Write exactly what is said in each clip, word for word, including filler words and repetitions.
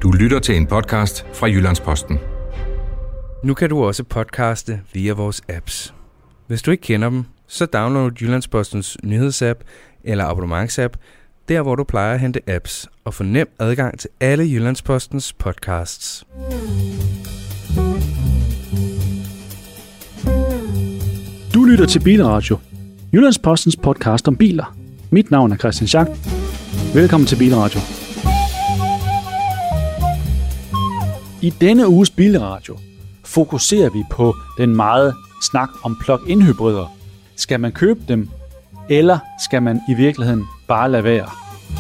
Du lytter til en podcast fra Jyllands-Posten. Nu kan du også podcaste via vores apps. Hvis du ikke kender dem, så download Jyllands-Postens nyhedsapp eller abonnementsapp, der hvor du plejer at hente apps, og få nem adgang til alle Jyllands-Postens podcasts. Du lytter til Bilradio, Jyllands-Postens podcast om biler. Mit navn er Christian Schack. Velkommen til Bilradio. I denne uges Bilradio fokuserer vi på den meget snak om plug-in hybrider. Skal man købe dem, eller skal man i virkeligheden bare lade være?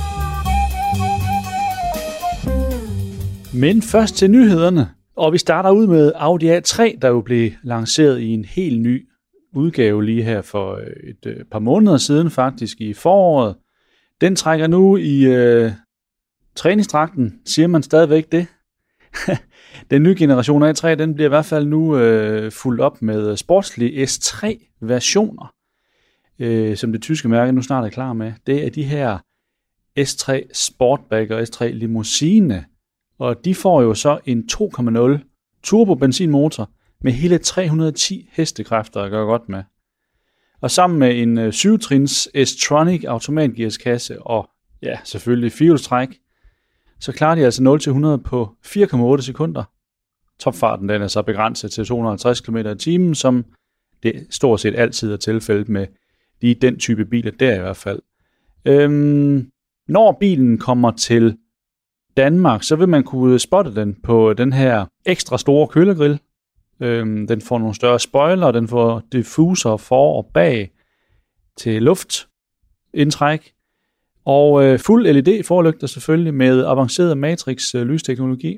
Men først til nyhederne, og vi starter ud med Audi A tre, der jo blev lanceret i en helt ny udgave lige her for et par måneder siden, faktisk i foråret. Den trækker nu i øh, træningsdragten, siger man stadigvæk det? Den nye generation A tre, den bliver i hvert fald nu øh, fuldt op med sportslige S tre versioner, øh, som det tyske mærke nu snart er klar med. Det er de her S tre Sportback og S tre Limousine, og de får jo så en to komma nul turbo benzinmotor med hele tre hundrede og ti hestekræfter at gøre godt med. Og sammen med en øh, syv-trins S-Tronic automatgearskasse og ja, selvfølgelig firehjulstræk, så klarer de altså nul til hundrede på fire komma otte sekunder. Topfarten den er så begrænset til to hundrede og halvtreds kilometer i timen, som det stort set altid er tilfældet med lige den type biler der i hvert fald. Øhm, når bilen kommer til Danmark, så vil man kunne spotte den på den her ekstra store kølergrill. Øhm, den får nogle større spoiler, den får diffuser for og bag til luftindtræk. Og øh, fuld L E D-forlygter selvfølgelig med avanceret matrix-lysteknologi.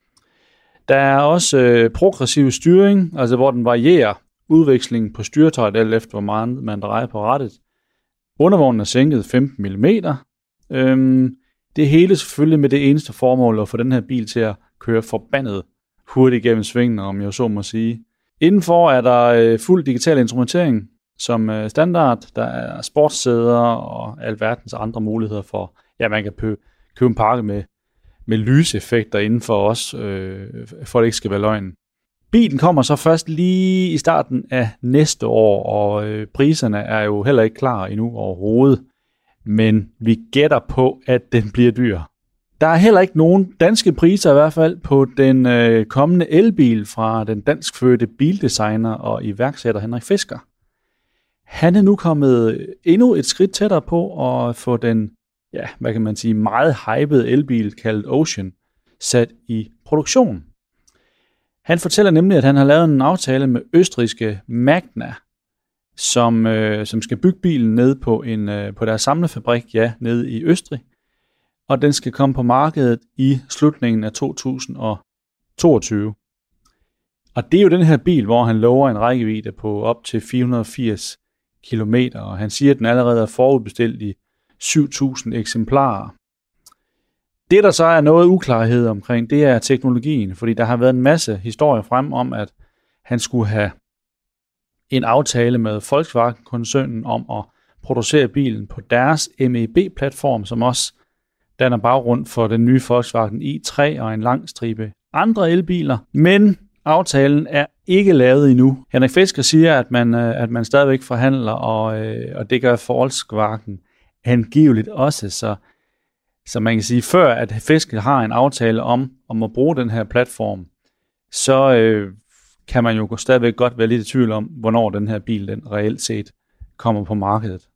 Der er også øh, progressiv styring, altså hvor den varierer udvekslingen på styretøjet, alt efter hvor meget man drejer på rattet. Undervognen er sænket femten millimeter. Øhm, det hele selvfølgelig med det eneste formål at få den her bil til at køre forbandet hurtigt gennem svingene, om jeg så må sige. Indenfor er der øh, fuld digital instrumentering som øh, standard. Der er sportssæder og alverdens andre muligheder for, ja, man kan købe, købe en pakke med, med lyseffekter indenfor os, øh, for det ikke skal være løgn. Bilen kommer så først lige i starten af næste år, og øh, priserne er jo heller ikke klar endnu overhovedet, men vi gætter på, at den bliver dyr. Der er heller ikke nogen danske priser i hvert fald på den øh, kommende elbil fra den danskfødte bildesigner og iværksætter Henrik Fisker. Han er nu kommet endnu et skridt tættere på at få den, ja, hvad kan man sige, meget hypede elbil kaldet Ocean sat i produktion. Han fortæller nemlig, at han har lavet en aftale med østrigske Magna, som, øh, som skal bygge bilen ned på, en, øh, på deres samlefabrik, ja, nede i Østrig. Og den skal komme på markedet i slutningen af to tusind og toogtyve. Og det er jo den her bil, hvor han lover en rækkevidde på op til fire hundrede og firs kilometer, og han siger, at den allerede er forudbestilt i syv tusind eksemplarer. Det, der så er noget uklarhed omkring, det er teknologien, fordi der har været en masse historier frem om, at han skulle have en aftale med Volkswagen-koncernen om at producere bilen på deres M E B-platform, som også danner baggrund for den nye Volkswagen i tre og en lang stribe andre elbiler, men aftalen er ikke lavet endnu. Henrik Fisker siger, at man, at man stadigvæk forhandler, og, og det gør Volkswagen angiveligt også, så, så man kan sige, før at Fisker har en aftale om, om at bruge den her platform, så øh, kan man jo stadigvæk godt være lidt i tvivl om, hvornår den her bil den reelt set kommer på markedet.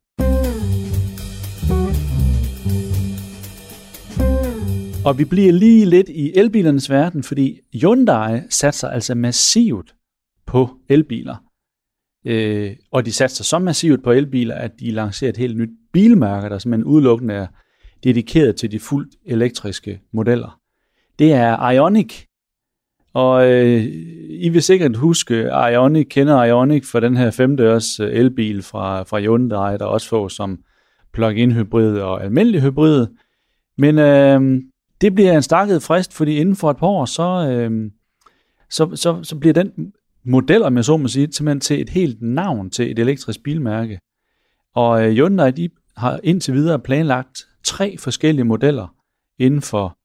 Og vi bliver lige lidt i elbilernes verden, fordi Hyundai satser altså massivt på elbiler. Øh, og de satser så massivt på elbiler, at de lancerer et helt nyt bilmærke, der simpelthen udelukkende er dedikeret til de fuldt elektriske modeller. Det er Ioniq. Og øh, I vil sikkert huske, Ioniq kender Ioniq for den her femdørs elbil fra, fra Hyundai, der også får som plug-in hybrid og almindelig hybrid. Men øh, det bliver en stakket frist, fordi inden for et par år, så, øh, så, så, så bliver den model, om jeg så må sige, simpelthen til et helt navn til et elektrisk bilmærke. Og øh, Hyundai, de har indtil videre planlagt tre forskellige modeller inden for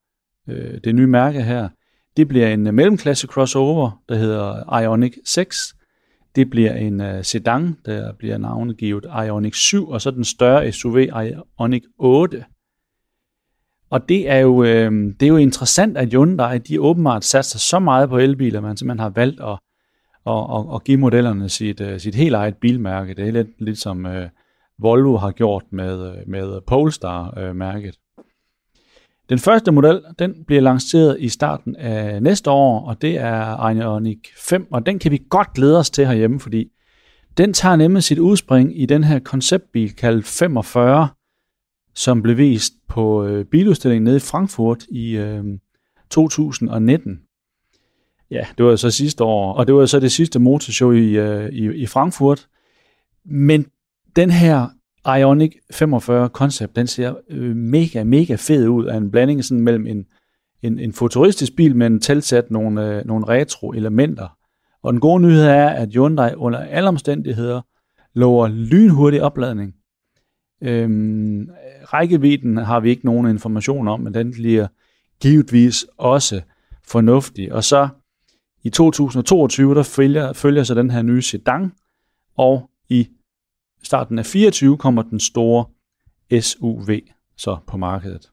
øh, det nye mærke her. Det bliver en mellemklasse crossover, der hedder Ioniq seks. Det bliver en uh, sedan, der bliver navngivet Ioniq syv, og så den større S U V Ioniq otte. Og det er jo, øh, det er jo interessant, at Hyundai de åbenbart satser så meget på elbiler, man simpelthen har valgt at, at, at, at give modellerne sit, uh, sit helt eget bilmærke. Det er lidt, lidt som uh, Volvo har gjort med, med Polestar-mærket. Den første model, den bliver lanceret i starten af næste år, og det er Ioniq fem, og den kan vi godt glæde os til herhjemme, fordi den tager nemlig sit udspring i den her konceptbil kaldet femogfyrre, som blev vist på øh, biludstillingen nede i Frankfurt i øh, to tusind nitten. Ja, det var så sidste år, og det var så det sidste motorshow i, øh, i, i Frankfurt. Men den her Ioniq femogfyrre koncept, den ser øh, mega, mega fed ud af en blanding sådan mellem en, en, en futuristisk bil, men tilsat nogle, øh, nogle retro-elementer. Og den gode nyhed er, at Hyundai under alle omstændigheder lover lynhurtig opladning. Øhm, rækkevidden har vi ikke nogen information om, men den bliver givetvis også fornuftig. Og så i to tusind toogtyve, der følger, følger så den her nye sedan, og i starten af fireogtyve kommer den store S U V så på markedet.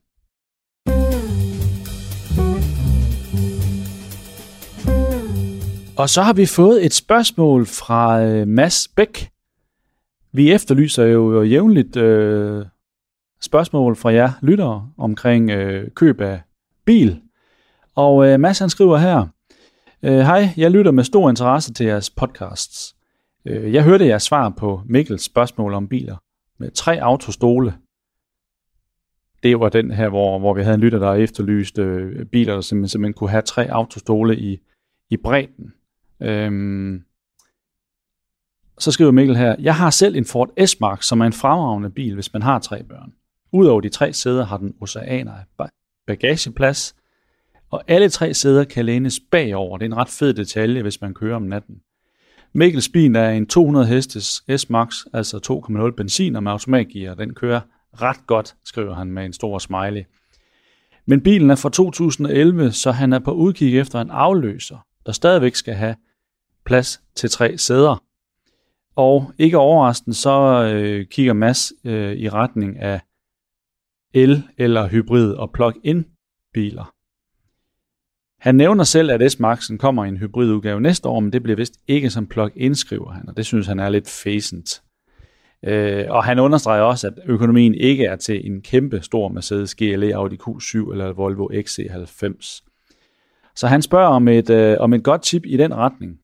Og så har vi fået et spørgsmål fra Mads Bæk. Vi efterlyser jo jævnligt øh, spørgsmål fra jer lyttere omkring øh, køb af bil. Og øh, Mads han skriver her: Hej, jeg lytter med stor interesse til jeres podcasts. Jeg hørte jeres svar på Mikkels spørgsmål om biler med tre autostole. Det var den her, hvor, hvor vi havde en lytter, der efterlyste øh, biler, der simpelthen, simpelthen kunne have tre autostole i, i bredden. Øhm. Så skriver Mikkel her: Jeg har selv en Ford S-Max, som er en fremragende bil, hvis man har tre børn. Udover de tre sæder har den oceaner af bagageplads, og alle tre sæder kan lænes bagover. Det er en ret fed detalje, hvis man kører om natten. Mikkels bil er en to hundrede hestes S-Max, altså to komma nul benzin og med automatgear. Den kører ret godt, skriver han med en stor smiley. Men bilen er fra to tusind elleve, så han er på udkig efter en afløser, der stadigvæk skal have plads til tre sæder. Og ikke overraskende, så øh, kigger Mads øh, i retning af el- eller hybrid- og plug-in biler. Han nævner selv, at S-Max'en kommer i en hybridudgave næste år, men det bliver vist ikke som plug-in, skriver han, og det synes han er lidt fæsent. Øh, og han understreger også, at økonomien ikke er til en kæmpe stor Mercedes G L E, Audi Q syv eller Volvo X C halvfems. Så han spørger om et, øh, om et godt tip i den retning.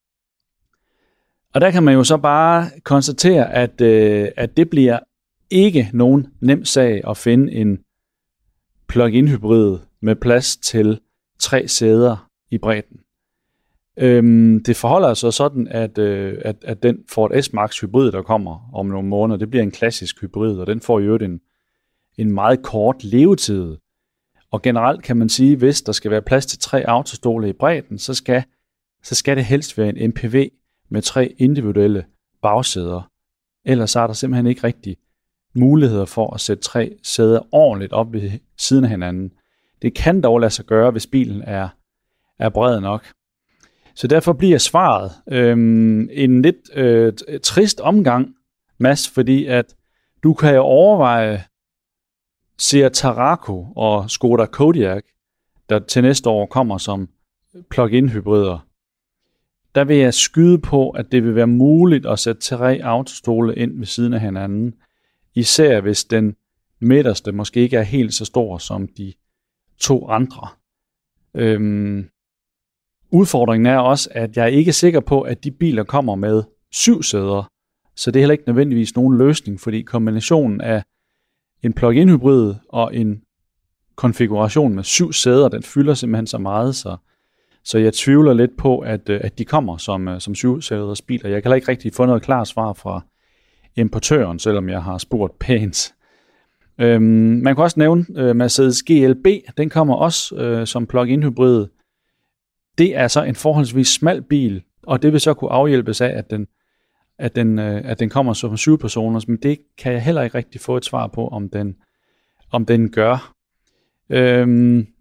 Og der kan man jo så bare konstatere, at, øh, at det bliver ikke nogen nem sag at finde en plug-in hybrid med plads til tre sæder i bredden. Øhm, det forholder sig sådan, at, øh, at, at den Ford S-Max hybrid, der kommer om nogle måneder, det bliver en klassisk hybrid, og den får jo en, en meget kort levetid. Og generelt kan man sige, hvis der skal være plads til tre autostole i bredden, så skal, så skal det helst være en M P V med tre individuelle bagsæder. Ellers så er der simpelthen ikke rigtig muligheder for at sætte tre sæder ordentligt op ved siden af hinanden. Det kan dog lade sig gøre, hvis bilen er, er bred nok. Så derfor bliver svaret øhm, en lidt øh, trist omgang, Mads, fordi at du kan jo overveje Seat Tarraco og Skoda Kodiaq, der til næste år kommer som plug-in hybrider. Der vil jeg skyde på, at det vil være muligt at sætte tre autostole ind ved siden af hinanden, især hvis den midterste måske ikke er helt så stor som de to andre. Øhm, udfordringen er også, at jeg er ikke sikker på, at de biler kommer med syv sæder, så det er heller ikke nødvendigvis nogen løsning, fordi kombinationen af en plug-in hybrid og en konfiguration med syv sæder, den fylder simpelthen så meget, så, så jeg tvivler lidt på, at, at de kommer som, som syv-sæders biler. Jeg kan heller ikke rigtig få noget klart svar fra importøren, selvom jeg har spurgt pænt. Øhm, man kan også nævne øh, Mercedes G L B, den kommer også øh, som plug-in hybrid. Det er så en forholdsvis smal bil, og det vil så kunne afhjælpes af, at den, at den, øh, at den kommer som syv personer, men det kan jeg heller ikke rigtig få et svar på, om den, om den gør. Øhm,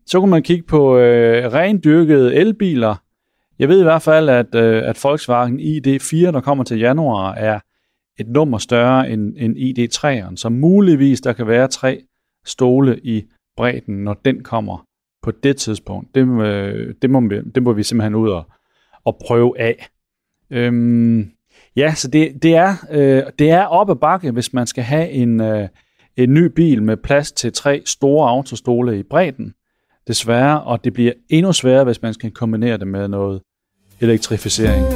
Så kunne man kigge på øh, rendyrkede elbiler. Jeg ved i hvert fald, at, øh, at Volkswagen I D fire, der kommer til januar, er et nummer større end, end I D tre'eren. Så muligvis der kan være tre stole i bredden, når den kommer på det tidspunkt. Det, øh, det, må, vi, det må vi simpelthen ud og, og prøve af. Øhm, ja, så det, det, er, øh, det er op ad bakke, hvis man skal have en, øh, en ny bil med plads til tre store autostole i bredden. Desværre, og det bliver endnu sværere, hvis man skal kombinere det med noget elektrificering.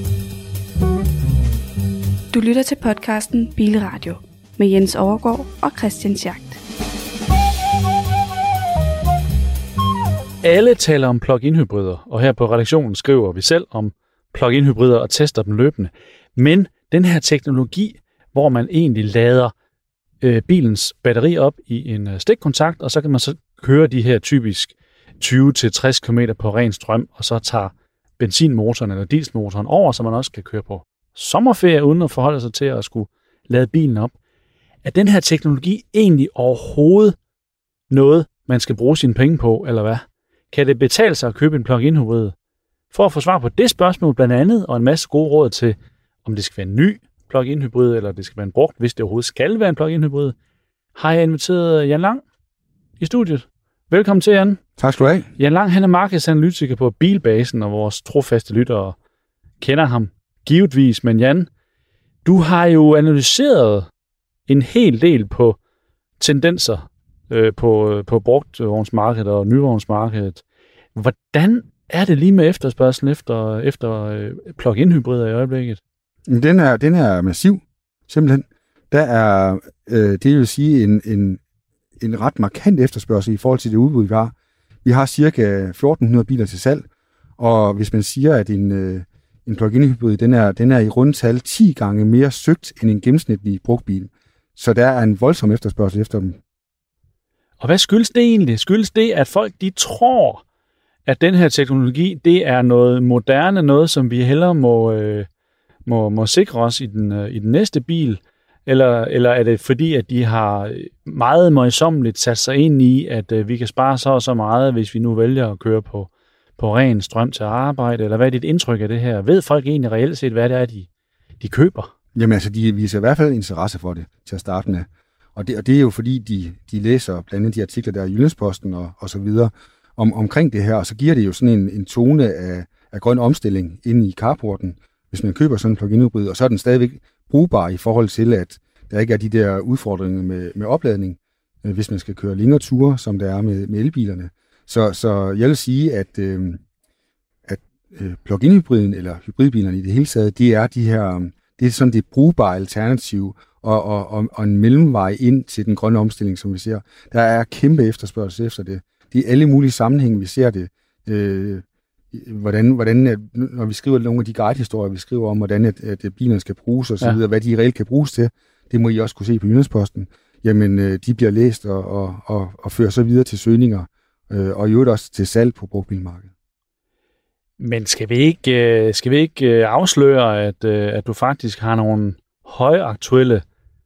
Du lytter til podcasten Bilradio med Jens Overgaard og Christian Schacht. Alle taler om plug-in hybrider, og her på redaktionen skriver vi selv om plug-in hybrider og tester dem løbende. Men den her teknologi, hvor man egentlig lader øh, bilens batteri op i en øh, stikkontakt, og så kan man så køre de her typisk tyve til tres kilometer på ren strøm, og så tager benzinmotoren eller dieselmotoren over, så man også kan køre på sommerferie, uden at forholde sig til at skulle lade bilen op. Er den her teknologi egentlig overhovedet noget, man skal bruge sine penge på, eller hvad? Kan det betale sig at købe en plug-in hybrid? For at få svar på det spørgsmål blandt andet, og en masse gode råd til, om det skal være en ny plug-in hybrid, eller det skal være en brugt, hvis det overhovedet skal være en plug-in hybrid, har jeg inviteret Jan Lang i studiet. Velkommen til, Jan. Tak skal du have. Jan Lang, han er markedsanalytiker på Bilbasen, og vores trofaste lyttere kender ham givetvis. Men Jan, du har jo analyseret en hel del på tendenser øh, på, på brugtvognsmarkedet og nyvognsmarkedet. Hvordan er det lige med efterspørgselen efter, efter øh, plug-in hybrider i øjeblikket? Den er, den er massiv, simpelthen. Der er, øh, det vil sige, en, en, en ret markant efterspørgsel i forhold til det udbud, vi har. Vi har cirka fjorten hundrede biler til salg, og hvis man siger, at en, øh, en plug-in hybrid, den er, den er i rundtal ti gange mere søgt end en gennemsnitlig brugtbil. Så der er en voldsom efterspørgsel efter dem. Og hvad skyldes det egentlig? Skyldes det, at folk de tror, at den her teknologi, det er noget moderne, noget som vi hellere må, øh, må, må sikre os i den, øh, i den næste bil? Eller, eller er det fordi, at de har meget møjsommeligt sat sig ind i, at øh, vi kan spare så og så meget, hvis vi nu vælger at køre på, på ren strøm til arbejde? Eller hvad er dit indtryk af det her? Ved folk egentlig reelt set, hvad det er, de, de køber? Jamen altså, de viser i hvert fald interesse for det til at starte med. Og det, og det er jo fordi, de, de læser blandt andet de artikler, der er i Jyllandsposten og, og så videre om, omkring det her, og så giver det jo sådan en, en tone af, af grøn omstilling inde i carporten, hvis man køber sådan en plug-in hybrid, og så er den stadigvæk brugbar i forhold til, at der ikke er de der udfordringer med, med opladning, øh, hvis man skal køre længere ture, som der er med, med elbilerne. Så, så jeg vil sige, at, øh, at øh, plug-in hybriden, eller hybridbilerne i det hele taget, det er de her, det er sådan det brugbare alternativ, og, og, og, og en mellemvej ind til den grønne omstilling, som vi ser. Der er kæmpe efterspørgsel efter det. Det er alle mulige sammenhænge, vi ser det. Øh, hvordan, hvordan at, når vi skriver nogle af de guide-historier, vi skriver om, hvordan at, at bilerne skal bruges og så videre, ja. Hvad de reelt kan bruges til, det må I også kunne se på Jyllandsposten. Jamen, øh, de bliver læst og, og, og, og fører så videre til søgninger, øh, og i øvrigt også til salg på brugtbilmarkedet. Men skal vi ikke, skal vi ikke afsløre, at, at du faktisk har nogle højaktuelle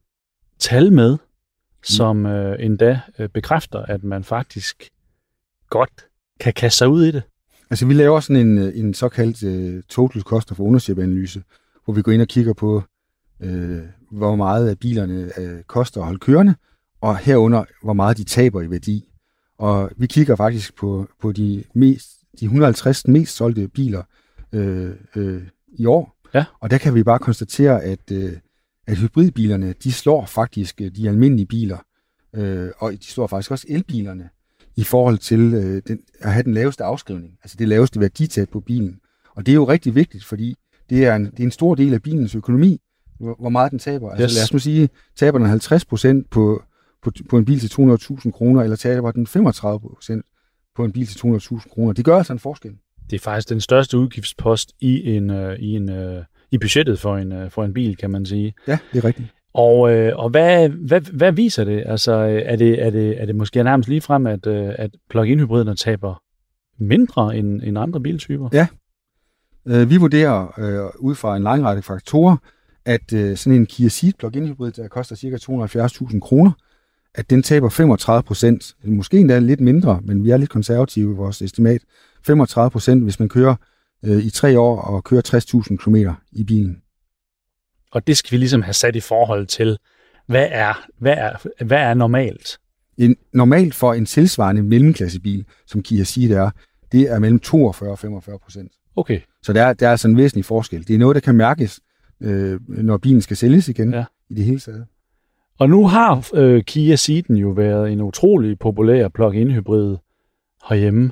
tal med, mm. som øh, endda øh, bekræfter, at man faktisk godt kan kaste sig ud i det? Altså, vi laver sådan en, en såkaldt uh, total cost of ownership-analyse, hvor vi går ind og kigger på, uh, hvor meget af bilerne uh, koster at holde kørende, og herunder, hvor meget de taber i værdi. Og vi kigger faktisk på, på de, mest, de et hundrede og halvtreds mest solgte biler uh, uh, i år. Ja. Og der kan vi bare konstatere, at, uh, at hybridbilerne, de slår faktisk de almindelige biler, uh, og de slår faktisk også elbilerne, i forhold til øh, den, at have den laveste afskrivning, altså det laveste værditab på bilen. Og det er jo rigtig vigtigt, fordi det er en, det er en stor del af bilens økonomi, hvor, hvor meget den taber. Altså yes. Lad os nu sige, taber den halvtreds procent på, på, på en bil til to hundrede tusind kroner, eller taber den femogtredive procent på en bil til to hundrede tusind kroner. Det gør altså en forskel. Det er faktisk den største udgiftspost i, en, øh, i, en, øh, i budgettet for en, øh, for en bil, kan man sige. Ja, det er rigtigt. Og, øh, og hvad, hvad, hvad viser det? Altså, er det, er det, er det måske nærmest lige frem, at, at plug-in hybriderne taber mindre end, end andre biltyper? Ja. Øh, vi vurderer øh, ud fra en lang række faktorer, at øh, sådan en Kia Ceed plug-in hybrid, der koster ca. to hundrede og halvfjerds tusind kroner, at den taber femogtredive procent, måske endda lidt mindre, men vi er lidt konservative i vores estimat, femogtredive procent, hvis man kører øh, i tre år og kører tres tusind kilometer i bilen. Og det skal vi ligesom have sat i forhold til, hvad er, hvad er, hvad er normalt? En, normalt for en tilsvarende mellemklassebil, som Kia Ceed er, det er mellem toogfyrre og femogfyrre procent. Okay. Så der er, der er altså en væsentlig forskel. Det er noget, der kan mærkes, øh, når bilen skal sælges igen, ja. I det hele taget. Og nu har øh, Kia Ceed'en jo været en utrolig populær plug-in hybrid herhjemme.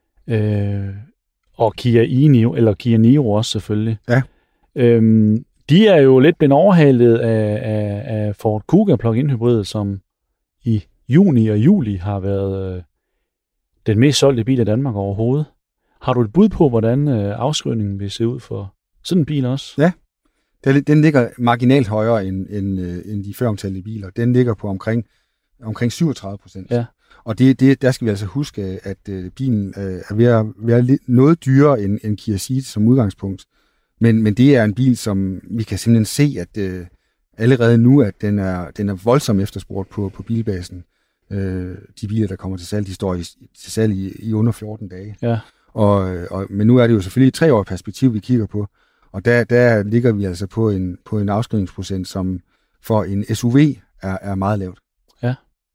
Øh, og Kia e-Niro, eller Kia Niro også selvfølgelig. Ja. Øhm, de er jo lidt blevet overhalet af, af, af Ford Kuga plug-in hybrid, som i juni og juli har været øh, den mest solgte bil i Danmark overhovedet. Har du et bud på, hvordan øh, afskrivningen vil se ud for sådan en bil også? Ja, den ligger marginalt højere end, end, end de føromtalte biler. Den ligger på omkring, omkring syvogtredive procent. Ja. Og det, det, der skal vi altså huske, at øh, bilen øh, er ved at være lidt, noget dyrere end, end Kia Ceed som udgangspunkt. Men, men det er en bil, som vi kan simpelthen se, at øh, allerede nu, at den er, den er voldsomt efterspurgt på, på bilbasen. Øh, de biler, der kommer til salg, de står i, til salg i, i under fjorten dage. Ja. Og, og, men nu er det jo selvfølgelig et tre år perspektiv, vi kigger på. Og der, der ligger vi altså på en, på en afskrivningsprocent, som for en S U V er, er meget lavt. Ja.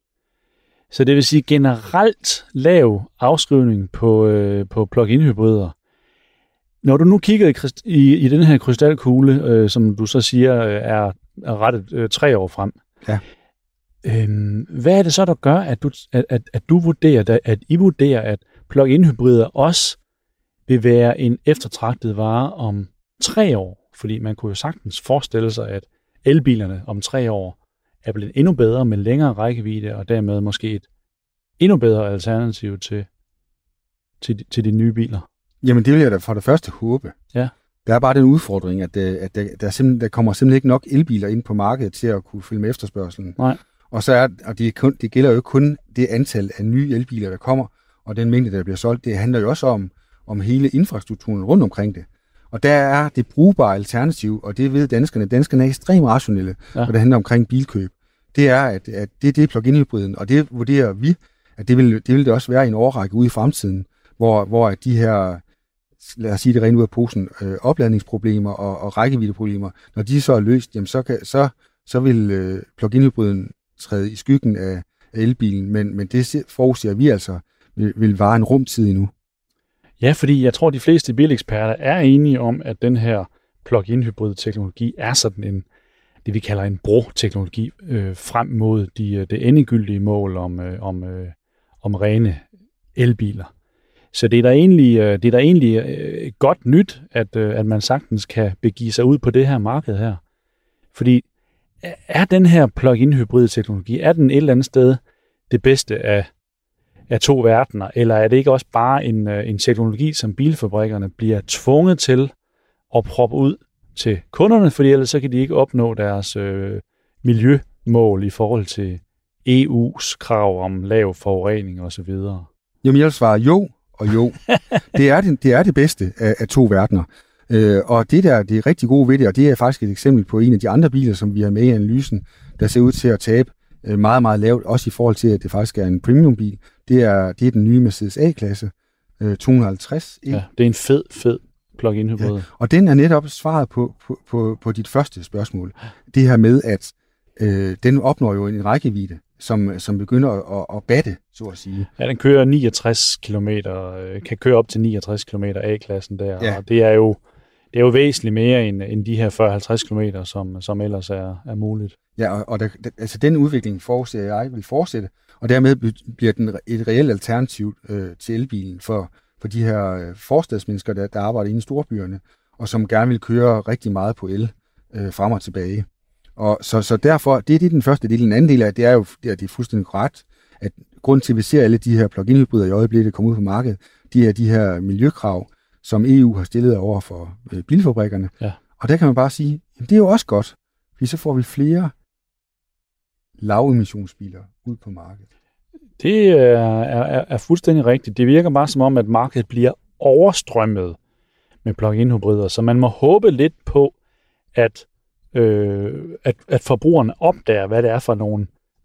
Så det vil sige generelt lav afskrivning på, øh, på plug-in hybrider. Når du nu kigger i, i, i den her krystalkugle, øh, som du så siger øh, er, er rettet øh, tre år frem, ja. øh, hvad er det så, der gør, at du, at, at, at du vurderer, at I vurderer, at plug-in hybrider også vil være en eftertragtet vare om tre år? Fordi man kunne jo sagtens forestille sig, at elbilerne om tre år er blevet endnu bedre med længere rækkevidde, og dermed måske et endnu bedre alternativ til, til, til de nye biler. Jamen det vil jeg da for det første håbe. Ja. Der er bare den udfordring, at, at der, der, simpelthen, der kommer simpelthen ikke nok elbiler ind på markedet til at kunne følge med efterspørgselen. Nej. Og så er, og det, kun, det gælder jo kun det antal af nye elbiler, der kommer, og den mængde, der bliver solgt. Det handler jo også om, om hele infrastrukturen rundt omkring det. Og der er det brugbare alternativ, og det ved danskerne. Danskerne er ekstremt rationelle, ja. Når det handler omkring bilkøb. Det er, at, at det, det er plug-in-hybriden, og det vurderer vi, at det vil det, vil det også være i en årrække ude i fremtiden, hvor, hvor de her, lad os sige det rent ud af posen, øh, opladningsproblemer og, og rækkeviddeproblemer, når de så er løst, jamen så, kan, så, så vil øh, plug-in-hybriden træde i skyggen af, af elbilen, men, men det forudser vi altså vil, vil vare en rumtid endnu. Ja, fordi jeg tror, de fleste bileksperter er enige om, at den her plug-in hybrid teknologi er sådan en, det vi kalder en broteknologi øh, frem mod de, det endegyldige mål om, øh, om, øh, om rene elbiler. Så det er da egentlig, øh, det er da egentlig øh, godt nyt, at, øh, at man sagtens kan begive sig ud på det her marked her. Fordi er den her plug-in hybrid teknologi, er den et eller andet sted det bedste af af to verdener, eller er det ikke også bare en, en teknologi, som bilfabrikkerne bliver tvunget til at proppe ud til kunderne, fordi ellers så kan de ikke opnå deres øh, miljømål i forhold til E U's krav om lav forurening osv.? Jamen jeg vil svare jo og jo. det, er det, det er det bedste af, af to verdener. Øh, og det der det er rigtig gode ved det, og det er faktisk et eksempel på en af de andre biler, som vi har med i analysen, der ser ud til at tabe meget, meget lavt, også i forhold til, at det faktisk er en premiumbil. Det er, det er den nye Mercedes A-klasse, øh, to hundrede og halvtreds. Ja, det er en fed, fed plug-in hybrid. Ja, og den er netop svaret på, på, på, på dit første spørgsmål. Det her med, at øh, den opnår jo en rækkevidde, som, som begynder at, at batte, så at sige. Ja, den kører niogtres kilometer, kan køre op til niogtres kilometer A-klassen der, ja. Og det er jo det er jo væsentligt mere end, end de her fyrre til halvtreds kilometer, som, som ellers er, er muligt. Ja, og, og der, altså den udvikling forudser jeg vil fortsætte, og dermed bliver den et reelt alternativ øh, til elbilen for, for de her øh, forstadsmennesker, der, der arbejder inde i storbyerne, og som gerne vil køre rigtig meget på el øh, frem og tilbage. Og så, så derfor, det, det er den første del. Den anden del af det er jo, det er, det er fuldstændig korrekt, at grunden til, at vi ser alle de her plug-in hybrider i øjeblikket, der kommer ud på markedet, de er de her miljøkrav, som E U har stillet over for øh, bilfabrikkerne. Ja. Og der kan man bare sige, jamen, det er jo også godt, fordi så får vi flere lavemissionsbiler ud på markedet. Det er, er, er fuldstændig rigtigt. Det virker bare som om, at markedet bliver overstrømmet med plug-in hybrider, så man må håbe lidt på, at, øh, at, at forbrugerne opdager, hvad det er for nogle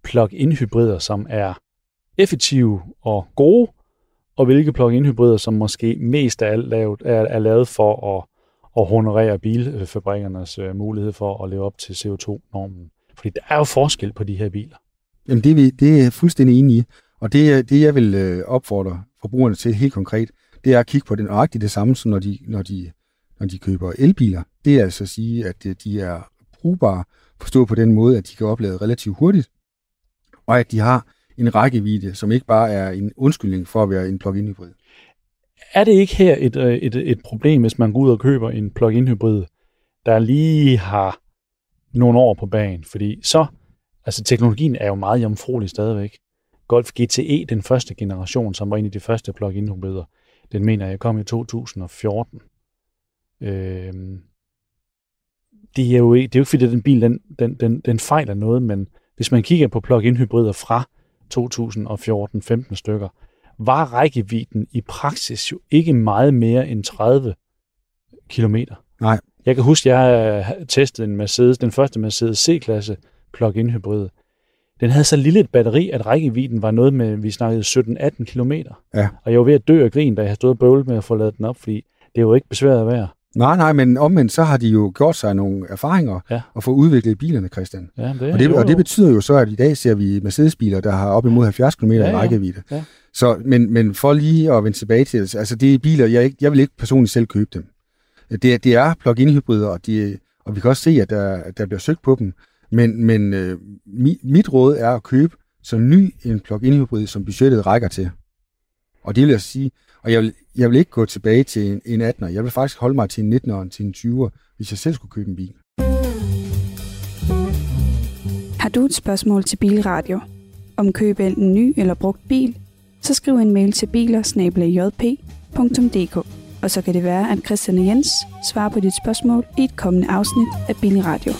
plug-in hybrider, som er effektive og gode, og hvilke plug-in hybrider, som måske mest af alt lavet, er, er lavet for at, at honorere bilfabrikkernes uh, mulighed for at leve op til C O to normen. Fordi der er jo forskel på de her biler. Jamen det er, vi, det er jeg fuldstændig enig i. Og det, det jeg vil øh, opfordre forbrugerne til helt konkret, det er at kigge på det nøjagtigt det samme, som når de, når de, når de køber elbiler. Det er altså at sige, at de er brugbare, forstået på den måde, at de kan oplade relativt hurtigt, og at de har en rækkevidde, som ikke bare er en undskyldning for at være en plug-in hybrid. Er det ikke her et, et, et problem, hvis man går ud og køber en plug-in hybrid, der lige har nogle år på bagen? Fordi så, altså teknologien er jo meget jomfruelig stadigvæk. Golf G T E, den første generation, som var en af de første plug-in hybrider, den mener jeg kom i to tusind og fjorten. Øhm, det er jo ikke, det er jo ikke fordi, den bil den, den, den, den fejler noget, men hvis man kigger på plug-in hybrider fra to tusind og fjorten femten stykker, var rækkevidden i praksis jo ikke meget mere end tredive kilometer. Nej. Jeg kan huske, at jeg har testet en Mercedes, den første Mercedes C-klasse plug-in hybrid. Den havde så lille et batteri, at rækkevidden var noget med, vi snakkede sytten atten kilometer. Ja. Og jeg var ved at dø af grin, da jeg stod og bøvlet med at få ladet den op, fordi det var ikke besværet at være. Nej, nej, men omvendt så har de jo gjort sig nogle erfaringer ja. og få udviklet bilerne, Christian. Ja, det, og, det, jo, og det betyder jo så, at i dag ser vi Mercedes-biler, der har op imod halvfjerds kilometer ja, i rækkevidde. Ja. Så, men, men for lige at vende tilbage til det, altså det er biler, jeg, ikke, jeg vil ikke personligt selv købe dem. Det, det er plug-in hybrider, og, de, og vi kan også se, at der, der bliver søgt på dem. Men, men øh, mi, mit råd er at købe så ny en plug-in hybrid, som budgettet rækker til. Og det vil jeg sige, og jeg vil, jeg vil ikke gå tilbage til en, en attener. Jeg vil faktisk holde mig til en nittener til en tyver, hvis jeg selv skulle købe en bil. Har du et spørgsmål til Bilradio om køb af en ny eller brugt bil, så skriv en mail til biler snabel-a j p punktum d k. Og så kan det være, at Christian og Jens svarer på dit spørgsmål i et kommende afsnit af Bilradio.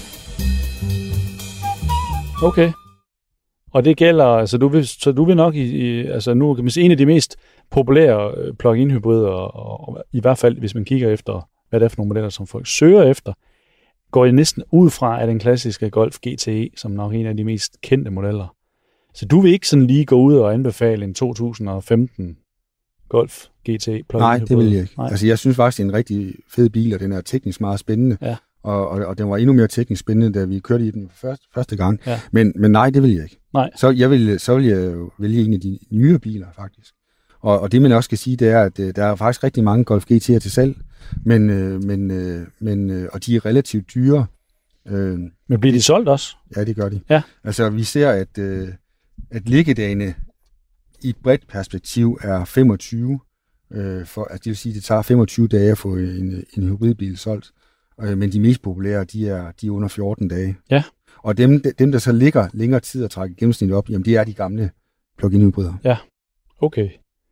Okay. Og det gælder, altså du vil, så du vil nok i, i altså nu kan man sige, en af de mest populære plug-in hybrider, og, og i hvert fald hvis man kigger efter, hvad det er for nogle modeller, som folk søger efter, går jeg næsten ud fra, at den klassiske Golf G T E, som nok er en af de mest kendte modeller. Så du vil ikke sådan lige gå ud og anbefale en to tusind og femten Golf G T E plug-in Nej, hybrid? det vil jeg ikke. Nej. Altså jeg synes faktisk, det er en rigtig fed bil, og den er teknisk meget spændende. Ja. Og, og, og den var endnu mere teknisk spændende, da vi kørte i den første, første gang. Ja. Men, men nej, det vil jeg ikke. Nej. Så, jeg vil, så vil jeg jo vælge en af de nyere biler, faktisk. Og, og det, man også skal sige, det er, at uh, der er faktisk rigtig mange Golf G T'er til salg, men, uh, men, uh, men, uh, og de er relativt dyre. Uh, Men bliver de solgt også? Ja, det gør de. Ja. Altså, vi ser, at, uh, at liggedagene i et bredt perspektiv er femogtyve. Uh, for, altså, det vil sige, at det tager femogtyve dage at få en, en hybridbil solgt. Men de mest populære, de er, de er under fjorten dage. Ja. Og dem, dem, der så ligger længere tid at trække gennemsnit op, jamen det er de gamle plug-in hybrider. Ja, okay.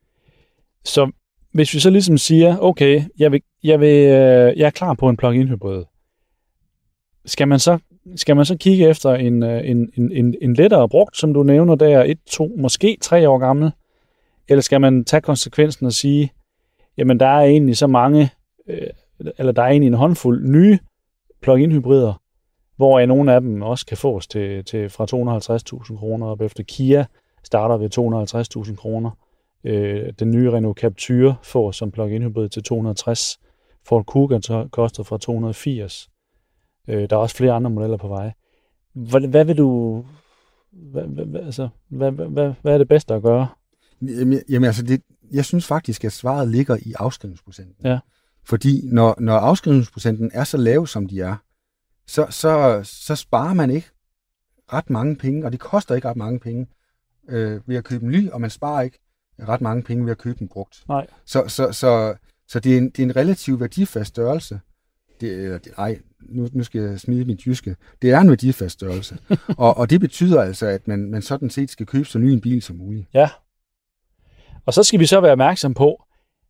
Så hvis vi så ligesom siger, okay, jeg, vil, jeg, vil, jeg er klar på en plug-in hybrid, skal man så, skal man så kigge efter en, en, en, en, en lettere brugt, som du nævner der, et, to, måske tre år gammel, eller skal man tage konsekvensen og sige, jamen der er egentlig så mange, eller der er egentlig en håndfuld nye plug-in hybrider, hvor nogle af dem også kan fås til, til fra to hundrede og halvtreds tusind kroner op efter. Kia starter ved to hundrede og halvtreds tusind kroner. Øh, den nye Renault Captur får som plug-in hybrid til to hundrede og tres. Ford Kuga koster fra to hundrede og firs. Øh, der er også flere andre modeller på vej. Hvad, hvad vil du... Hvad, hvad, altså, hvad, hvad, hvad er det bedste at gøre? Jamen, jamen altså, det, jeg synes faktisk, at svaret ligger i afskrivningsprocenten. Ja. Fordi når, når afskrivningsprocenten er så lav, som de er, så, så, så sparer man ikke ret mange penge, og det koster ikke ret mange penge øh, ved at købe en ny, og man sparer ikke ret mange penge ved at købe en brugt. Nej. Så, så, så, så det, er en, det er en relativt værdifast størrelse. Det, det, ej, nu, nu skal jeg smide mit jyske. Det er en værdifast størrelse. og, og det betyder altså, at man, man sådan set skal købe så ny en bil som muligt. Ja. Og så skal vi så være opmærksom på,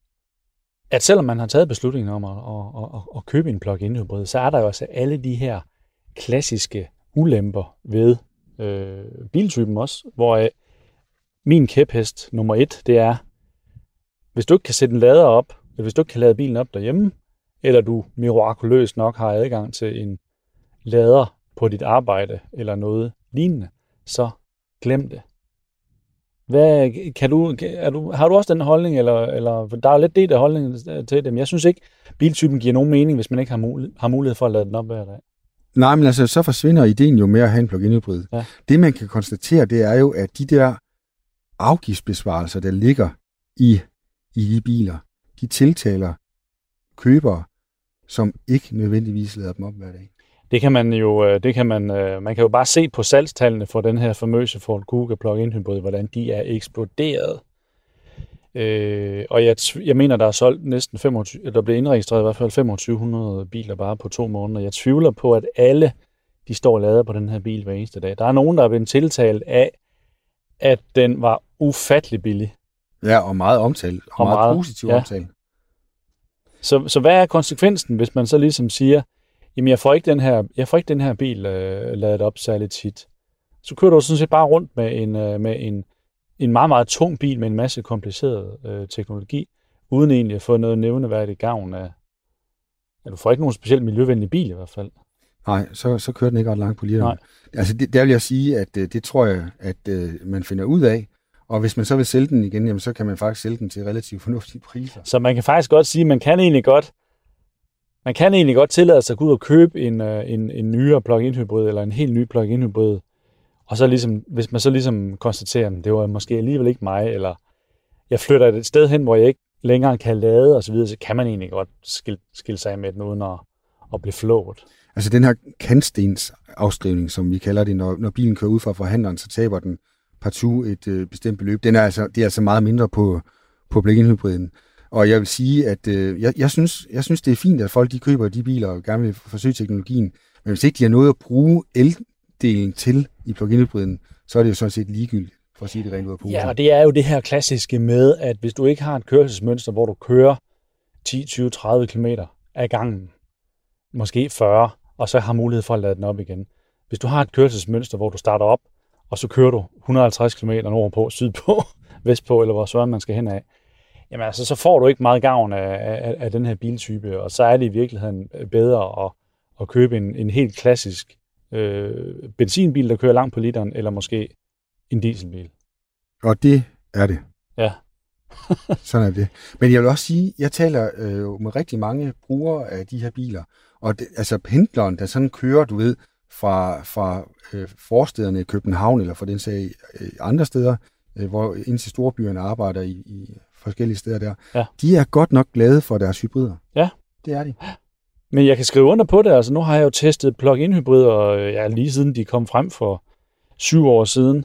at selvom man har taget beslutningen om at, at, at, at købe en plug-in hybrid, så er der jo også alle de her klassiske ulemper ved øh, biltypen også, hvor øh, min kæphest nummer et, det er, hvis du ikke kan sætte en lader op, eller hvis du ikke kan lade bilen op derhjemme, eller du mirakuløst nok har adgang til en lader på dit arbejde, eller noget lignende, så glem det. Hvad, kan du, er du, har du også den holdning, eller, eller der er lidt det der holdning til dem? Jeg synes ikke, biltypen giver nogen mening, hvis man ikke har, mulighed, har mulighed for at lade den op hver dag. Nej, men altså, så forsvinder ideen jo med at have en plug-in hybrid. Ja. Det, man kan konstatere, det er jo, at de der afgiftsbesparelser, der ligger i, i de biler, de tiltaler købere, som ikke nødvendigvis lader dem op hver dag. Det kan man jo, det kan man, man kan jo bare se på salgstallene for den her famøse Ford Kuga plug-in hybrid, hvordan de er eksploderet. Øh, og jeg, jeg mener, der er solgt næsten femogtyve, der blev indregistreret i hvert fald femogtyve hundrede biler bare på to måneder. Jeg tvivler på, at alle de står og lader på den her bil hver eneste dag. Der er nogen, der er blevet tiltalt af, at den var ufattelig billig. Ja, og meget omtalt, og, og meget, meget positiv ja. omtale. Så, så hvad er konsekvensen, hvis man så ligesom siger, jamen jeg får ikke den her, jeg får ikke den her bil øh, ladet op særligt tit. Så kører du sådan set bare rundt med en, øh, med en, en meget, meget tung bil med en masse kompliceret øh, teknologi, uden egentlig at få noget nævneværdigt gavn af. Ja, du får ikke nogen specielt miljøvenlig bil i hvert fald. Nej, så, så kører den ikke ret langt på literen. Altså det, der vil jeg sige, at det, det tror jeg, at øh, man finder ud af. Og hvis man så vil sælge den igen, jamen, så kan man faktisk sælge den til relativt fornuftige priser. Så man kan faktisk godt sige, at man kan egentlig godt, man kan egentlig godt tillade sig at gå ud og købe en, en, en nyere plug-in hybrid, eller en helt ny plug-in hybrid. Og så ligesom, hvis man så ligesom konstaterer, at det var måske alligevel ikke mig, eller jeg flytter et sted hen, hvor jeg ikke længere kan lade og så videre, så kan man egentlig godt skille, skille sig af med den, uden at, at blive flået. Altså den her kantstensafskrivning, som vi kalder det, når, når bilen kører ud fra forhandleren, så taber den partout et øh, bestemt beløb. Den er altså, det er altså meget mindre på, på plug-in hybriden. Og jeg vil sige, at øh, jeg, jeg, synes, jeg synes, det er fint, at folk de køber de biler og gerne vil forsøge teknologien. Men hvis ikke de har noget at bruge eldelen til i plug-in hybriden, så er det jo sådan set ligegyldigt, for at sige det rent ud af posen. Ja, og det er jo det her klassiske med, at hvis du ikke har et kørselsmønster, hvor du kører ti, tyve, tredive kilometer ad gangen, måske fyrre, og så har mulighed for at lade den op igen. Hvis du har et kørselsmønster, hvor du starter op, og så kører du et hundrede og halvtreds kilometer nordpå, sydpå, vestpå, eller hvor søren man skal hen af, jamen altså, så får du ikke meget gavn af, af, af den her biltype, og så er det i virkeligheden bedre at, at købe en, en helt klassisk øh, benzinbil, der kører langt på literen, eller måske en dieselbil. Og det er det. Ja. Sådan er det. Men jeg vil også sige, jeg taler øh, med rigtig mange brugere af de her biler, og det, altså pendleren, der sådan kører, du ved, fra, fra øh, forstederne i København, eller for den sag øh, andre steder, øh, hvor ind til storbyerne arbejder i, i forskellige steder der, ja. De er godt nok glade for deres hybrider. Ja. Det er de. Men jeg kan skrive under på det, altså nu har jeg jo testet plug-in hybrider, ja, lige siden de kom frem for syv år siden,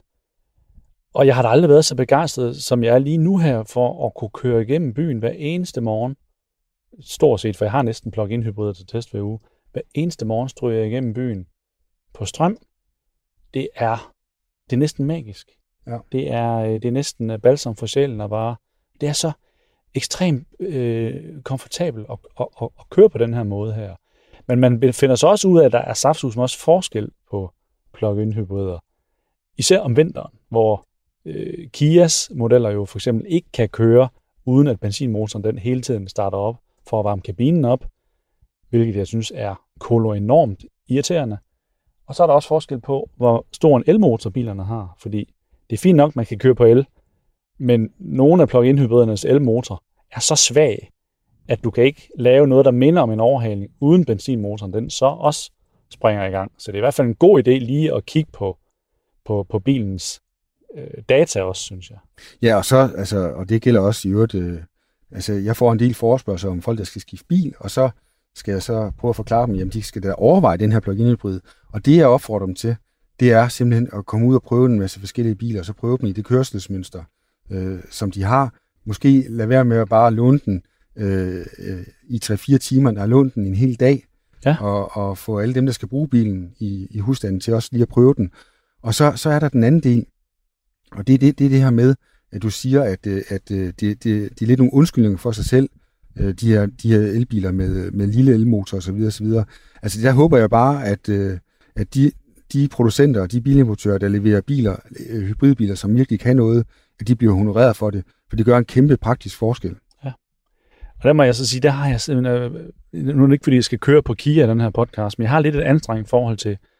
og jeg har da aldrig været så begejstret, som jeg er lige nu her, for at kunne køre igennem byen hver eneste morgen. Stort set, for jeg har næsten plug-in hybrider til test hver uge. Hver eneste morgen stryger jeg igennem byen på strøm. Det er, det er næsten magisk. Ja. Det er, det er næsten balsam for sjælen at bare. Det er så ekstremt øh, komfortabelt at, at, at, at køre på den her måde her. Men man finder så også ud af, at der er saftsusme også forskel på plug-in hybrider. Især om vinteren, hvor øh, Kias modeller jo for eksempel ikke kan køre, uden at benzinmotoren den hele tiden starter op for at varme kabinen op, hvilket jeg synes er kolo enormt irriterende. Og så er der også forskel på, hvor stor en elmotor bilerne har, fordi det er fint nok, man kan køre på el, men nogle af plug-in hybridernes elmotor er så svag, at du kan ikke lave noget, der minder om en overhaling, uden benzinmotoren den så også springer i gang. Så det er i hvert fald en god idé lige at kigge på, på, på bilens øh, data også, synes jeg. Ja, og, så, altså, og det gælder også i øvrigt, øh, altså jeg får en del forespørgsler om folk, der skal skifte bil, og så skal jeg så prøve at forklare dem, jamen de skal da overveje den her plug-in hybrid. Og det jeg opfordrer dem til, det er simpelthen at komme ud og prøve en masse forskellige biler, og så prøve dem i det kørselsmønster, øh, som de har. Måske lade være med at bare låne den øh, øh, i tre fire timer, der har lånt den en hel dag, ja. og, og få alle dem, der skal bruge bilen i, i husstanden, til også lige at prøve den. Og så, så er der den anden del, og det er det, det, det her med, at du siger, at, at det, det, det er lidt nogle undskyldninger for sig selv, de her, de her elbiler med, med lille elmotor osv. osv. Altså der håber jeg bare, at, at de, de producenter og de bilimportører, der leverer biler, hybridbiler, som virkelig kan noget, at de bliver honoreret for det, for det gør en kæmpe praktisk forskel. Ja. Og der må jeg så sige, der har jeg simpelthen, nu er det ikke fordi jeg skal køre på Kia den her podcast, men jeg har lidt et anstrengt forhold til,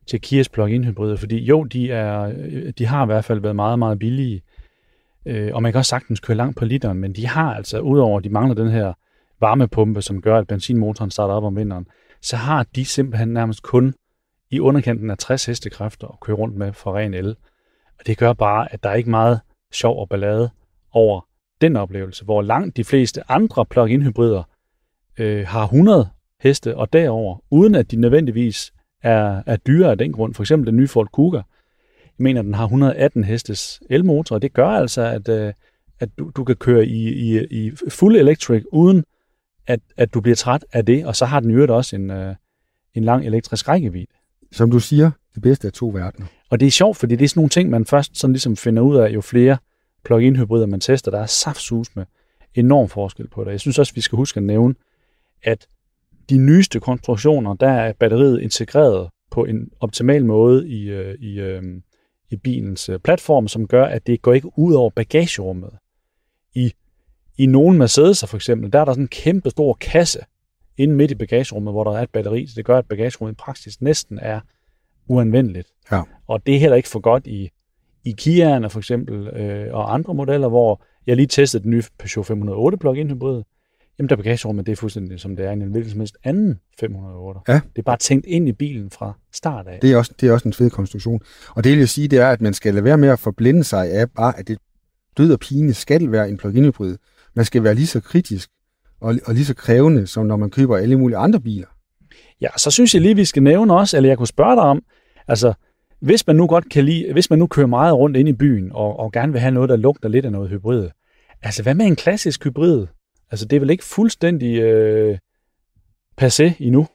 til Kias plug-in hybrider, fordi jo, de, er, de har i hvert fald været meget, meget billige, øh, og man kan også sagtens køre langt på literen, men de har altså, udover at de mangler den her varmepumpe, som gør, at benzinmotoren starter op om vinteren, så har de simpelthen nærmest kun i underkanten af tres hestekræfter at køre rundt med for ren el. Og det gør bare, at der er ikke meget sjov og ballade over den oplevelse, hvor langt de fleste andre plug-in hybrider øh, har hundrede heste og derover, uden at de nødvendigvis er, er dyre af den grund. For eksempel den nye Ford Kuga, jeg mener, den har et hundrede og atten hestes elmotor, og det gør altså, at, øh, at du, du kan køre i, i, i fuld electric, uden at, at du bliver træt af det, og så har den jo også en, øh, en lang elektrisk rækkevidde. Som du siger, det bedste af to verdener. Og det er sjovt, fordi det er sådan nogle ting, man først sådan ligesom finder ud af, jo flere plug-in hybrider man tester. Der er saftsus med enorm forskel på det. Jeg synes også, vi skal huske at nævne, at de nyeste konstruktioner, der er batteriet integreret på en optimal måde i, i, i bilens platform, som gør, at det går ikke ud over bagagerummet. I, i nogle Mercedes'er for eksempel, der er der sådan en kæmpe stor kasse inde midt i bagagerummet, hvor der er et batteri, så det gør, at bagagerummet i praksis næsten er uanvendeligt. Ja. Og det er heller ikke for godt i, i Kia'erne for eksempel, øh, og andre modeller, hvor jeg lige testede den nye Peugeot fem hundrede og otte plug-in hybrid. Jamen der bagagerummet, det er fuldstændig som det er i en hvilken som helst anden fem hundrede og otte. Ja. Det er bare tænkt ind i bilen fra start af. Det er også, det er også en fed konstruktion. Og det vil jeg sige, det er, at man skal lade være med at forblinde sig af bare, at det død og pine skal være en plug-in hybrid. Man skal være lige så kritisk og, og lige så krævende, som når man køber alle mulige andre biler. Ja, så synes jeg lige, vi skal nævne også, eller jeg kunne spørge dig om, altså, hvis man nu godt kan lide, hvis man nu kører meget rundt ind i byen, og, og gerne vil have noget, der lugter lidt af noget hybrid, altså, hvad med en klassisk hybrid? Altså, det er vel ikke fuldstændig øh, passé endnu?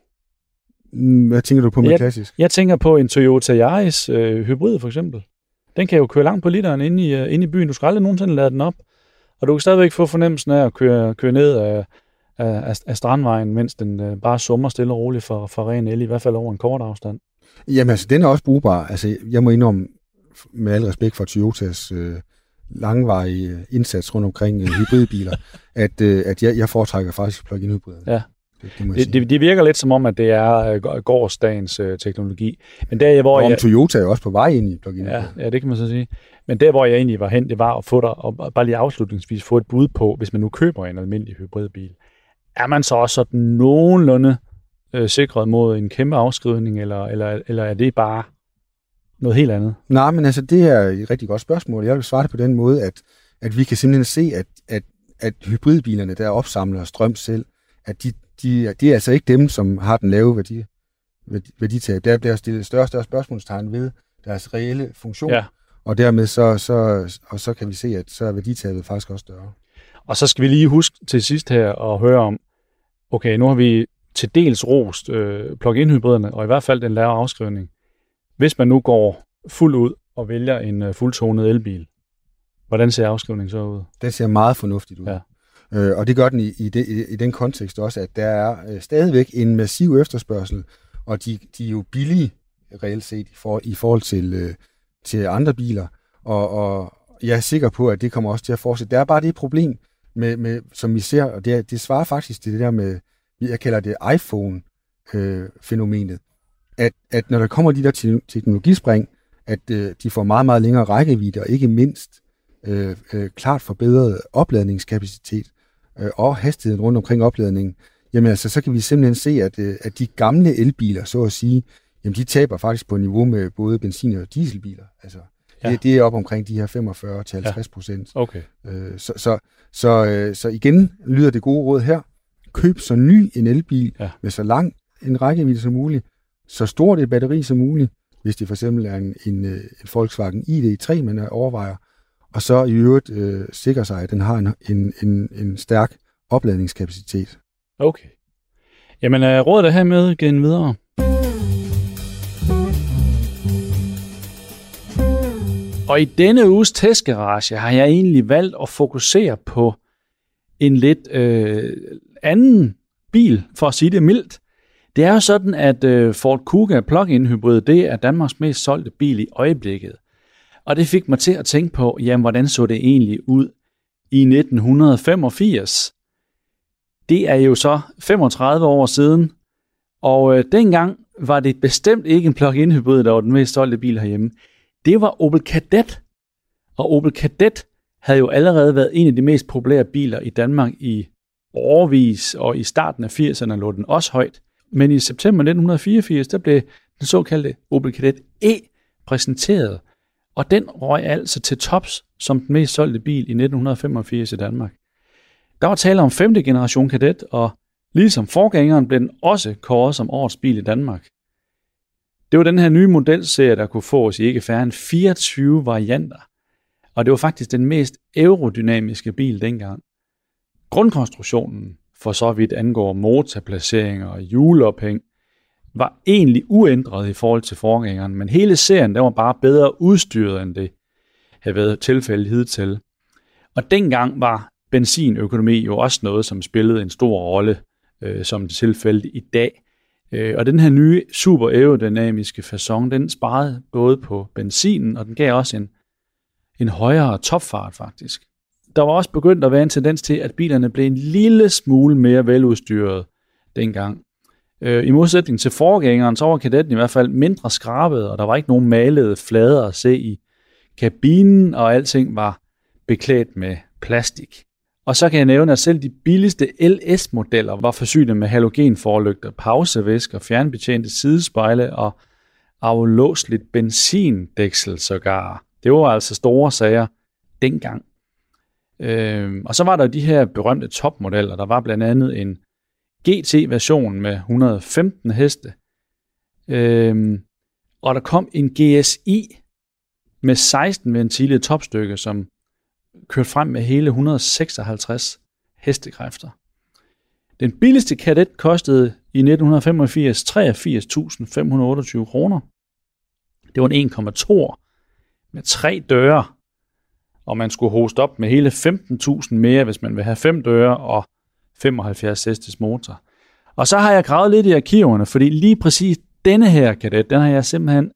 Hvad tænker du på med jeg, klassisk? Jeg tænker på en Toyota Yaris øh, hybrid, for eksempel. Den kan jo køre langt på literen inde i, uh, inde i byen. Du skal aldrig nogensinde lade den op. Og du kan stadigvæk få fornemmelsen af at køre, køre ned af, af, af strandvejen, mens den øh, bare summer stille og roligt for, for ren el, i hvert fald over en kort afstand. Jamen altså, den er også brugbar. Altså, jeg må indrømme, med al respekt for Toyotas øh, langvarige indsats rundt omkring øh, hybridbiler, at, øh, at jeg, jeg foretrækker faktisk plug-in hybrider. Ja. Det, det, det, det, det virker lidt som om, at det er øh, gårdsdagens øh, teknologi. Men der, hvor og jeg, Toyota er også på vej ind i plug-in ja, hybrider. ja, det kan man så sige. Men der, hvor jeg egentlig var hen, det var at få dig, og bare lige afslutningsvis få et bud på, hvis man nu køber en almindelig hybridbil. Er man så også sådan nogenlunde øh, sikret mod en kæmpe afskrivning, eller, eller, eller er det bare noget helt andet? Nej, men altså, det er et rigtig godt spørgsmål. Jeg vil svare det på den måde, at, at vi kan simpelthen se, at, at, at hybridbilerne, der opsamler strøm selv, at de, de, de er altså ikke dem, som har den lave værdi, værditab. Der bliver stillet større og større spørgsmålstegn ved deres reelle funktion. Ja. Og dermed så, så, og så kan vi se, at så er værditabet faktisk også større. Og så skal vi lige huske til sidst her at høre om, okay, nu har vi til dels rost øh, plug-in hybriderne, og i hvert fald den lave afskrivning. Hvis man nu går fuld ud og vælger en øh, fuldtonet elbil, hvordan ser afskrivningen så ud? Den ser meget fornuftigt ud. Ja. Øh, og det gør den i, i, det, i, i den kontekst også, at der er øh, stadigvæk en massiv efterspørgsel, og de, de er jo billige reelt set i, for, i forhold til, øh, til andre biler, og, og jeg er sikker på, at det kommer også til at fortsætte. Der er bare det problem, med, med, som vi ser, og det, det svarer faktisk til det der med, jeg kalder det iPhone-fænomenet, øh, at, at når der kommer de der teknologispring, at øh, de får meget, meget længere rækkevidde, og ikke mindst øh, øh, klart forbedret opladningskapacitet øh, og hastigheden rundt omkring opladningen, jamen altså, så kan vi simpelthen se, at, øh, at de gamle elbiler, så at sige, jamen de taber faktisk på niveau med både benzin- og dieselbiler. Altså, ja. det, det er op omkring de her femogfyrre til halvtreds procent. Ja. Okay. Øh, så, så, så, øh, så igen lyder det gode råd her. Køb så ny en elbil ja. med så lang en rækkevidde som muligt, så stort et batteri som muligt, hvis det for eksempel er en, en, en Volkswagen I D tre, man overvejer, og så i øvrigt øh, sikre sig, at den har en, en, en, en stærk opladningskapacitet. Okay. Jamen, øh, rådet er hermed gennem videre. Og i denne uges testgarage har jeg egentlig valgt at fokusere på en lidt øh, anden bil, for at sige det mildt. Det er jo sådan, at øh, Ford Kuga plug-in hybrid, det er Danmarks mest solgte bil i øjeblikket. Og det fik mig til at tænke på, jamen, hvordan så det egentlig ud i nitten femogfirs? Det er jo så femogtredive år siden, og øh, dengang var det bestemt ikke en plug-in hybrid, der var den mest solgte bil herhjemme. Det var Opel Kadett. Og Opel Kadett havde jo allerede været en af de mest populære biler i Danmark i årevis, og i starten af firserne lå den også højt. Men i september nitten fireogfirs, der blev den såkaldte Opel Kadett E præsenteret, og den røg altså til tops som den mest solgte bil i nitten femogfirs i Danmark. Der var tale om femte generation Kadett, og ligesom forgængeren blev den også kåret som årets bil i Danmark. Det var den her nye modelserie, der kunne fås i ikke færre end fireogtyve varianter, og det var faktisk den mest aerodynamiske bil dengang. Grundkonstruktionen, for så vidt angår motorplaceringer og hjulophæng, var egentlig uændret i forhold til forgængeren, men hele serien der var bare bedre udstyret, end det havde været tilfældet hidtil. Og dengang var benzinøkonomi jo også noget, som spillede en stor rolle, øh, som det tilfælde i dag. Øh, og den her nye super aerodynamiske facon, den sparede både på benzinen, og den gav også en, en højere topfart faktisk. Der var også begyndt at være en tendens til, at bilerne blev en lille smule mere veludstyret dengang. Øh, I modsætning til forgængeren, så var Kadetten i hvert fald mindre skrabet, og der var ikke nogen malede flader at se i kabinen, og alting var beklædt med plastik. Og så kan jeg nævne, at selv de billigste L S-modeller var forsynet med halogenforlygter, pausevisker, fjernbetjente sidespejle og aflåseligt benzindæksel sågar. Det var altså store sager dengang. Øh, og så var der de her berømte topmodeller. Der var blandt andet en G T-version med et hundrede og femten heste. Øh, og der kom en G S I med seksten ventile topstykke, som kørte frem med hele et hundrede og seksoghalvtreds hestekræfter. Den billigste Kadett kostede i nitten femogfirs treogfirs tusind fem hundrede og otteogtyve kroner. Det var en en komma to med tre døre, og man skulle hoste op med hele femten tusind mere, hvis man vil have fem døre og femoghalvfjerds hestes motor. Og så har jeg gravet lidt i arkiverne, fordi lige præcis denne her Kadett, den har jeg simpelthen...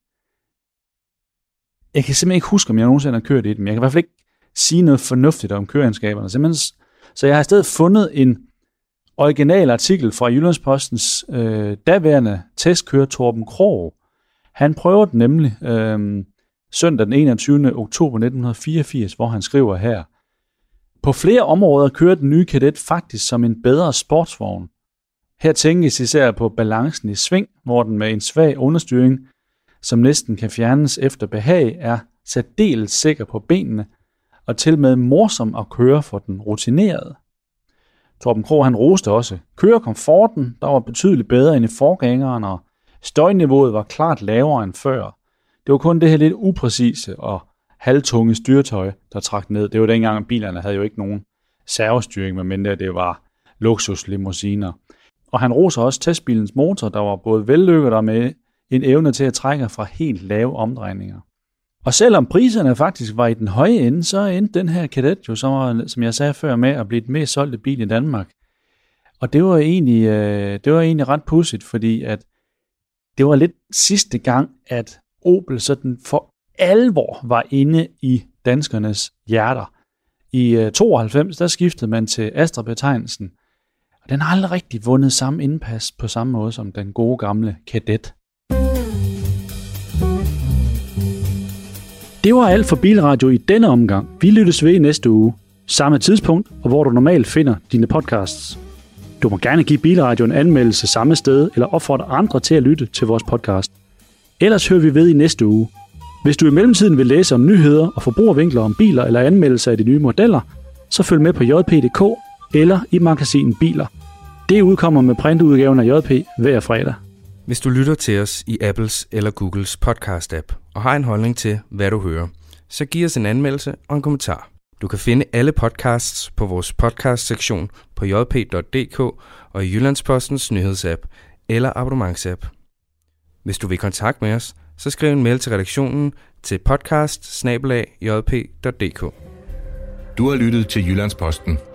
Jeg kan simpelthen ikke huske, om jeg nogensinde har kørt i den, men jeg kan i hvert fald ikke sige noget fornuftigt om køreegenskaberne. Simpelthen, så jeg har i stedet fundet en original artikel fra Jyllandspostens øh, daværende testkører Torben Krog. Han prøver den nemlig øh, søndag den enogtyvende oktober nitten fireogfirs, hvor han skriver her: på flere områder kører den nye Kadett faktisk som en bedre sportsvogn. Her tænkes især på balancen i sving, hvor den med en svag understyring, som næsten kan fjernes efter behag, er særdeles sikker på benene, og til med morsom at køre for den rutinerede. Torben Krog han roste også kørekomforten, der var betydeligt bedre end i forgængeren, og støjniveauet var klart lavere end før. Det var kun det her lidt upræcise og halvtunge styretøj, der trak ned. Det var dengang, at bilerne havde jo ikke nogen servostyring, medmindre det var luksuslimousiner. Og han roser også testbilens motor, der var både vellykket og med en evne til at trække fra helt lave omdrejninger. Og selvom priserne faktisk var i den høje ende, så endte den her Kadett jo, som, var, som jeg sagde før, med at blive den mest solgte bil i Danmark. Og det var egentlig, øh, det var egentlig ret pudsigt, fordi at det var lidt sidste gang, at Opel sådan for alvor var inde i danskernes hjerter. I øh, tooghalvfems, der skiftede man til Astra-betegnelsen, og den har aldrig rigtig vundet samme indpas på samme måde som den gode gamle Kadett. Det var alt for Bilradio i denne omgang. Vi lyttes ved i næste uge. Samme tidspunkt, og hvor du normalt finder dine podcasts. Du må gerne give Bilradio en anmeldelse samme sted, eller opfordre andre til at lytte til vores podcast. Ellers hører vi ved i næste uge. Hvis du i mellemtiden vil læse om nyheder og forbrugervinkler om biler eller anmeldelser af de nye modeller, så følg med på j p punktum d k eller i magasinet Biler. Det udkommer med printudgaven af J P hver fredag. Hvis du lytter til os i Apples eller Googles podcast-app og har en holdning til, hvad du hører, så giv os en anmeldelse og en kommentar. Du kan finde alle podcasts på vores podcast-sektion på j p punktum d k og i Jyllandspostens nyhedsapp eller abonnementsapp. Hvis du vil kontakte med os, så skriv en mail til redaktionen til podcast bindestreg j p punktum d k. Du har lyttet til Jyllandsposten.